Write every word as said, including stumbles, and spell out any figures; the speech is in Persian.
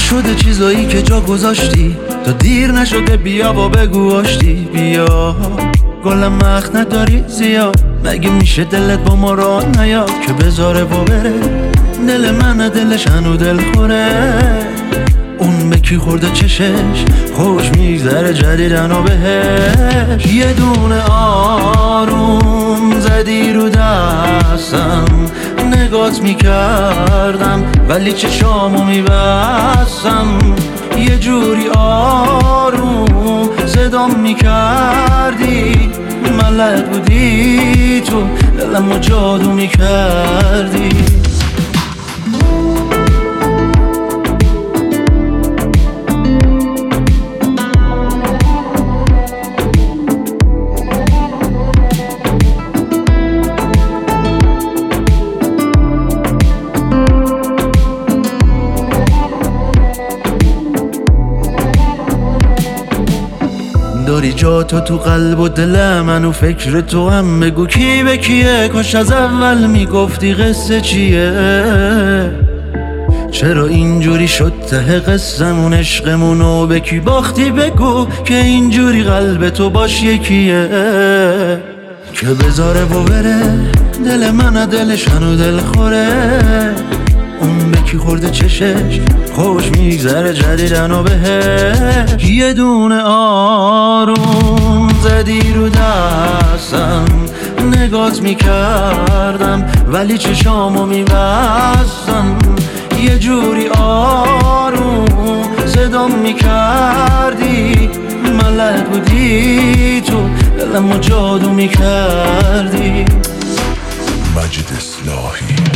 شده چیزایی که جا گذاشتی تا دیر نشده بیا و بگو آشتی. بیا گلم مخ نداری زیاد، مگه میشه دلت با ما راه نیاد که بذاره و بره؟ دل من دلش هنو دل خوره، اون به کی خورده چشش خوش میگذره جدیدن و بهش. یه دونه آروم زدی رو دستم، نگات میکردم ولی چشامو میبستم. یه جوری آروم صدام میکردی، ملک بودی تو دلمو جادو میکردی. داری جا تو تو قلب و دل من و فکر تو هم، بگو کی به کیه؟ کاش از اول میگفتی قصه چیه. چرا اینجوری شد ته قصمون عشقمونو به کی باختی؟ بگو که اینجوری قلب تو باش یکیه که بذاره و بره. دل من دلش هنو دل خوره، اون به کی خورده چشش خوش میگذره جدیدن و بهش. یه دونه آروم زدی رو دستم، نگات میکردم ولی چشامو میبستم. یه جوری آروم صدام میکردی، ملک بودی تو دلمو جادو میکردی. مجید اصلاحی.